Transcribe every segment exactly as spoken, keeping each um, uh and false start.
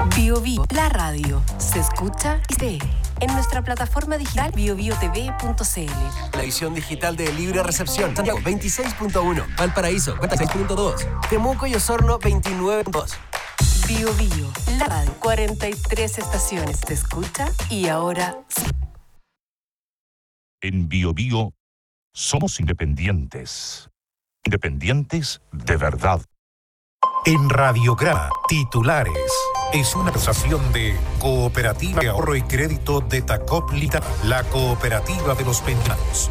Bio Bio, la radio. Se escucha y se ve. En nuestra plataforma digital bio bio t v punto c l. La edición digital de Libre Recepción. Santiago veintiséis punto uno. Valparaíso cuarenta y seis punto dos. Temuco y Osorno veintinueve punto dos. Bio Bio, la radio. cuarenta y tres estaciones. Se escucha y ahora sí. En Bio Bio somos independientes. Independientes de verdad. En Radiograma, titulares. Es una asociación de Cooperativa de Ahorro y Crédito de Tacopli, la cooperativa de los pensionados.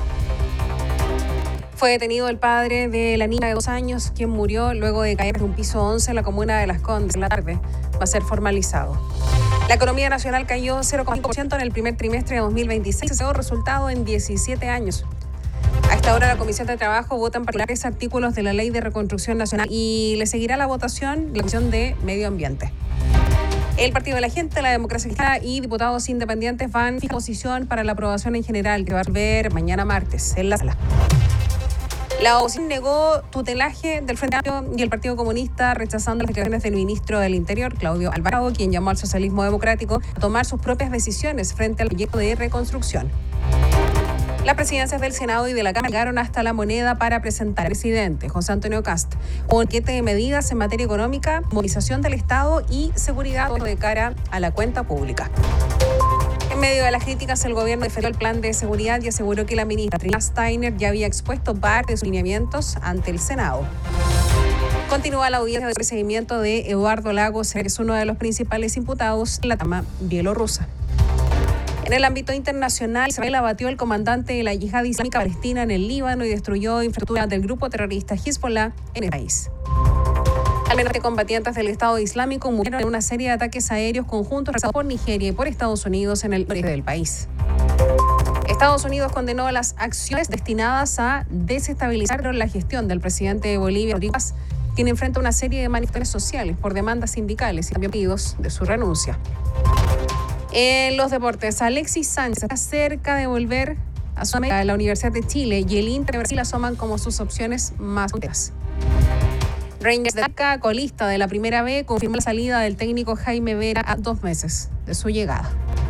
Fue detenido el padre de la niña de dos años, quien murió luego de caer de un piso once en la comuna de Las Condes en la tarde. Va a ser formalizado. La economía nacional cayó cero coma cinco por ciento en el primer trimestre de dos mil veintiséis, ese resultado en diecisiete años. A esta hora la Comisión de Trabajo vota en particular tres artículos de la Ley de Reconstrucción Nacional y le seguirá la votación la Comisión de Medio Ambiente. El Partido de la Gente, la Democracia Cristiana y diputados independientes van a posición para la aprobación en general, que va a ver mañana martes en la sala. La oposición negó tutelaje del Frente Amplio y el Partido Comunista, rechazando las declaraciones del ministro del Interior, Claudio Alvarado, quien llamó al socialismo democrático a tomar sus propias decisiones frente al proyecto de reconstrucción. Las presidencias del Senado y de la Cámara llegaron hasta La Moneda para presentar al presidente José Antonio Kast un paquete de medidas en materia económica, movilización del Estado y seguridad de cara a la cuenta pública. En medio de las críticas, el gobierno defendió el plan de seguridad y aseguró que la ministra Trina Steiner ya había expuesto parte de sus lineamientos ante el Senado. Continúa la audiencia de procedimiento de Eduardo Lagos, que es uno de los principales imputados en la trama bielorrusa. En el ámbito internacional, Israel abatió al comandante de la Yihad Islámica Palestina en el Líbano y destruyó infraestructura del grupo terrorista Hezbollah en el país. Al menos que combatientes del Estado Islámico murieron en una serie de ataques aéreos conjuntos realizados por Nigeria y por Estados Unidos en el noreste del país. Estados Unidos condenó las acciones destinadas a desestabilizar la gestión del presidente de Bolivia, Rodrigo Paz, quien enfrenta una serie de manifestaciones sociales por demandas sindicales y también pedidos de su renuncia. En los deportes, Alexis Sánchez está cerca de volver a Sudamérica. La Universidad de Chile y el Inter de Brasil asoman como sus opciones más punteras. Rangers de Talca, colista de la Primera B, confirmó la salida del técnico Jaime Vera a dos meses de su llegada.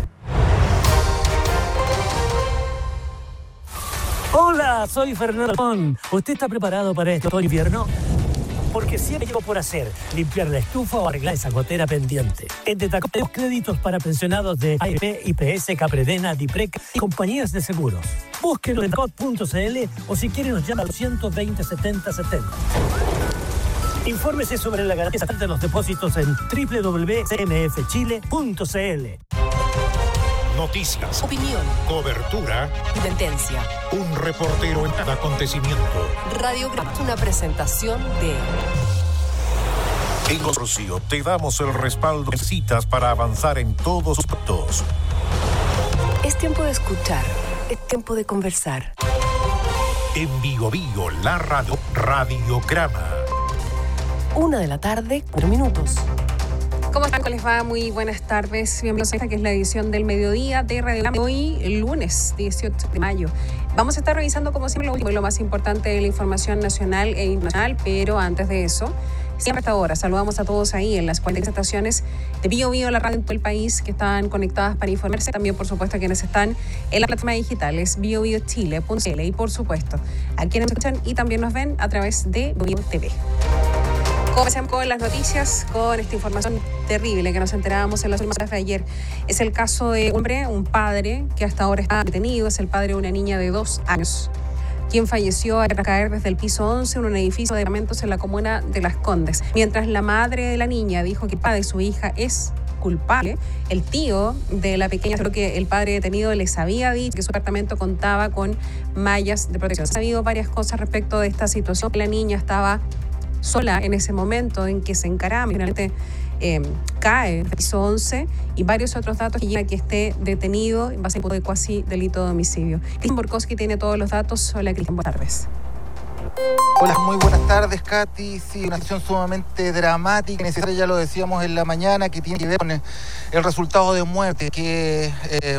Hola, soy Fernando Alfón. ¿Usted está preparado para este invierno? Porque siempre llevo por hacer, limpiar la estufa o arreglar esa gotera pendiente. En Detacop tenemos créditos para pensionados de A E P, I P S, Capredena, Diprec y compañías de seguros. Búsquenlo en detacop punto c l o si quieren nos llama al ciento veinte setenta setenta. Infórmese sobre la garantía de los depósitos en doble u doble u doble u punto c m f chile punto c l. Noticias, Opinión, cobertura, tendencia. un reportero en cada acontecimiento. Radiograma, una presentación de... En Rocío te damos el respaldo que necesitas para avanzar en todos sus puntos. Es tiempo de escuchar, es tiempo de conversar. En Bio Bio, la radio, Radiograma. Una de la tarde, cuatro minutos. ¿Cómo están? ¿Cómo les va? Muy buenas tardes. Bienvenidos a esta que es la edición del mediodía de Radiograma. Hoy, lunes dieciocho de mayo. Vamos a estar revisando, como siempre, lo último y lo más importante de la información nacional e internacional, pero antes de eso, siempre hasta ahora, saludamos a todos ahí en las cuarenta y tres estaciones de Bio Bio, la radio en todo el país, que están conectadas para informarse. También, por supuesto, a quienes están en las plataformas digitales bio bio chile punto c l y, por supuesto, a quienes nos escuchan y también nos ven a través de Bio Bio T V. Comenzamos con las noticias, con esta información terrible que nos enterábamos en las últimas horas de ayer. Es el caso de un hombre, un padre, que hasta ahora está detenido. Es el padre de una niña de dos años, quien falleció al caer desde el piso once en un edificio de departamentos en la comuna de Las Condes. Mientras la madre de la niña dijo que el padre de su hija es culpable, el tío de la pequeña, creo que el padre detenido les había dicho que su apartamento contaba con mallas de protección. Se ha sabido varias cosas respecto de esta situación. La niña estaba sola en ese momento en que se encarama, finalmente eh, cae del piso once, y varios otros datos que llegan a que esté detenido en base a de cuasi delito de homicidio. Cristian Borkowski tiene todos los datos. Hola, Cristian, buenas tardes. Hola, muy buenas tardes, Katy. Sí, una situación sumamente dramática, necesaria, ya lo decíamos en la mañana, que tiene que ver con el, el resultado de muerte que eh,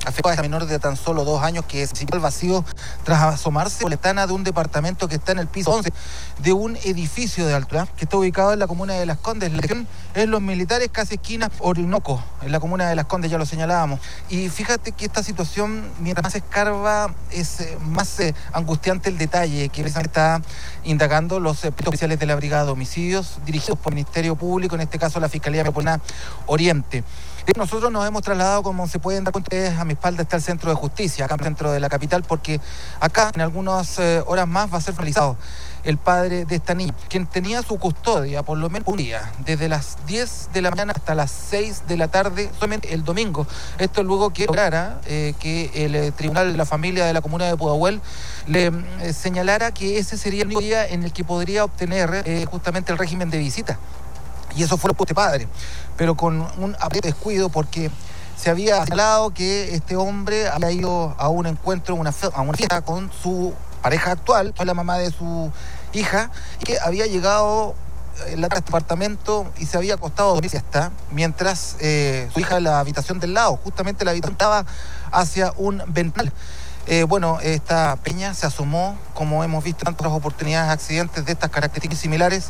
afectó a esta menor de tan solo dos años que se sintió al vacío tras asomarse por la ventana de un departamento que está en el piso once de un edificio de altura que está ubicado en la comuna de Las Condes. La dirección es Los Militares, casi esquina Orinoco, en la comuna de Las Condes, ya lo señalábamos. Y fíjate que esta situación, mientras más se escarba, es eh, más eh, angustiante el detalle que está indagando los eh, oficiales de la Brigada de Homicidios dirigidos por el Ministerio Público, en este caso la Fiscalía Metropolitana Oriente. Nosotros nos hemos trasladado, como se pueden dar cuenta, a mi espalda está el Centro de Justicia, acá en el centro de la capital, porque acá en algunas eh, horas más va a ser finalizado el padre de esta niña, quien tenía su custodia por lo menos un día, desde las diez de la mañana hasta las seis de la tarde, solamente el domingo. Esto luego que lograra eh, que el eh, Tribunal de la Familia de la Comuna de Pudahuel le eh, señalara que ese sería el único día en el que podría obtener eh, justamente el régimen de visita. Y eso fue lo que este padre, pero con un absoluto descuido, porque se había señalado que este hombre había ido a un encuentro, una fe- a una fiesta con su pareja actual, que es la mamá de su hija, y que había llegado en la tarde a este apartamento y se había acostado a dormir siesta, mientras eh, su hija en la habitación del lado, justamente la habitación estaba hacia un ventanal. Eh, bueno, esta peña se asomó, como hemos visto en otras oportunidades, accidentes de estas características similares,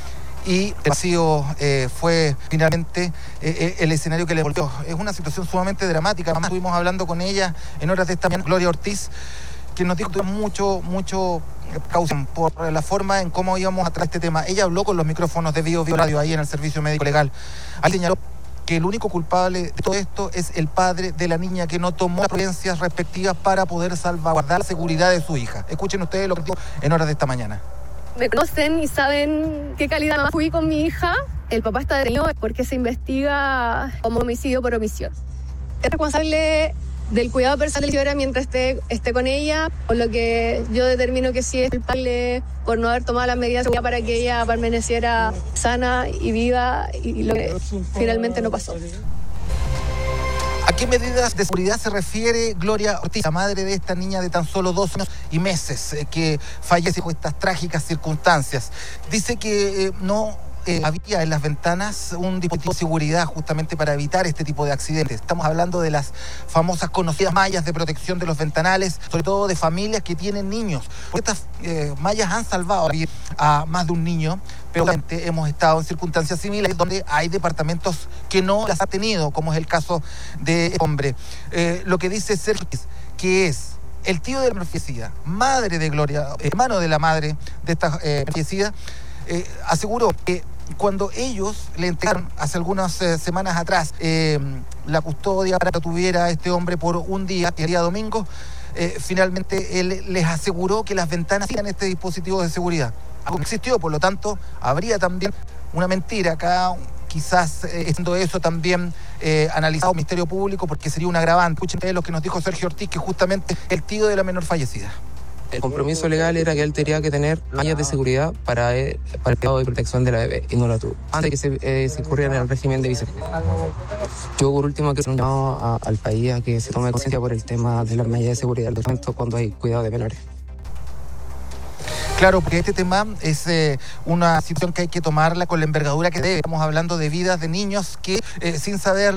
y el vacío eh, fue finalmente eh, el escenario que le volvió. Es una situación sumamente dramática. Además, estuvimos hablando con ella en horas de esta mañana, Gloria Ortiz, que nos dijo que tuvo mucho, mucho caución por la forma en cómo íbamos a tratar este tema. Ella habló con los micrófonos de Bio Bio Radio ahí en el Servicio Médico Legal. Ahí señaló que el único culpable de todo esto es el padre de la niña, que no tomó las providencias respectivas para poder salvaguardar la seguridad de su hija. Escuchen ustedes lo que dijo en horas de esta mañana. Me conocen y saben qué calidad más fui con mi hija. El papá está detenido porque se investiga como homicidio por omisión. Es responsable del cuidado personal de la señora mientras esté, esté con ella, por lo que yo determino que sí es culpable por no haber tomado las medidas de seguridad para que ella permaneciera sana y viva, y lo que finalmente no pasó. ¿A qué medidas de seguridad se refiere Gloria Ortiz, la madre de esta niña de tan solo dos años y meses eh, que fallece con estas trágicas circunstancias? Dice que eh, no eh, había en las ventanas un dispositivo de seguridad justamente para evitar este tipo de accidentes. Estamos hablando de las famosas conocidas mallas de protección de los ventanales, sobre todo de familias que tienen niños. Porque estas eh, mallas han salvado a más de un niño, pero obviamente hemos estado en circunstancias similares donde hay departamentos que no las ha tenido, como es el caso de este hombre. Eh, lo que dice Sergio, que es el tío de la fallecida, madre de Gloria, hermano de la madre de esta eh, fallecida, eh, aseguró que cuando ellos le entregaron hace algunas eh, semanas atrás eh, la custodia para que tuviera este hombre por un día, el día domingo, eh, finalmente él les aseguró que las ventanas tenían este dispositivo de seguridad. Algo existió, por lo tanto, habría también una mentira acá, quizás eh, siendo eso también eh, analizado el Ministerio Público, porque sería un agravante. Escuchen lo que nos dijo Sergio Ortiz, que justamente el tío de la menor fallecida. El compromiso legal era que él tenía que tener mallas de seguridad para, él, para el cuidado y protección de la bebé, y no la tuvo, antes de que se, eh, se incurriera en el régimen de visita. Yo, por último, quiero un llamado a, al país a que se tome conciencia por el tema de las mallas de seguridad, del momento cuando hay cuidado de menores. Claro, porque este tema es eh, una situación que hay que tomarla con la envergadura que debe. Estamos hablando de vidas de niños que, eh, sin saber